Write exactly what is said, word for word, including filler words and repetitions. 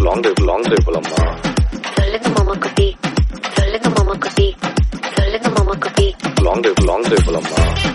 Long drive long drive போலாமா? சொல்லுங்க மாமா குட்டி, சொல்லுங்க மாமா குட்டி, சொல்லுங்க மாமா குட்டி. லாங் டிரைவ் லாங் டிரைவ் போலாமா?